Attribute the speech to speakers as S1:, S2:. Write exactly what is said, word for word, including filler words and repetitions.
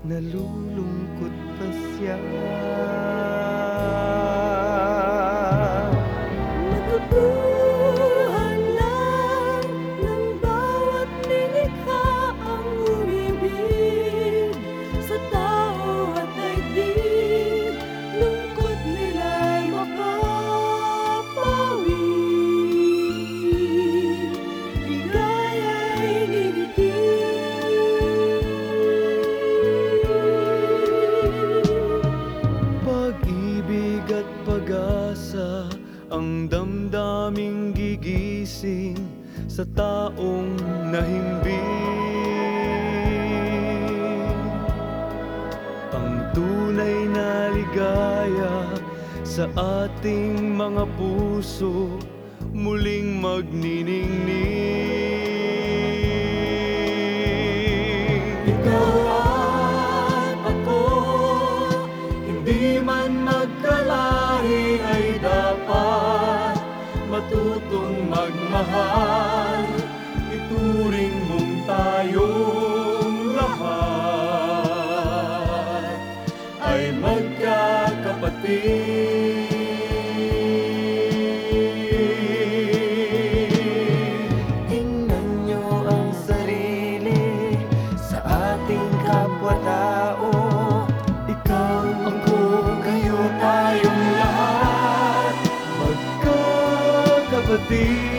S1: nalulungkot pa siya.
S2: Matutuhan lang ng bawat nilikha ang umibig sa tao at daigdig, lungkot nila'y mapapawi, ligaya'y ngingiti.
S1: Pag-ibig at pag-asa ang damdaming gigising sa taong nahimbing. Ang tunay na ligaya sa ating mga puso muling magniningning.
S2: Ikaw at ako, hindi man magkalahi ay dapat matutong magmahal. Ituring mong tayong lahat ay magkakapatid.
S1: Tingnan nyo ang sarili sa ating kapwa-tao. Ikaw, ako, kayo, tayong lahat magkakapatid.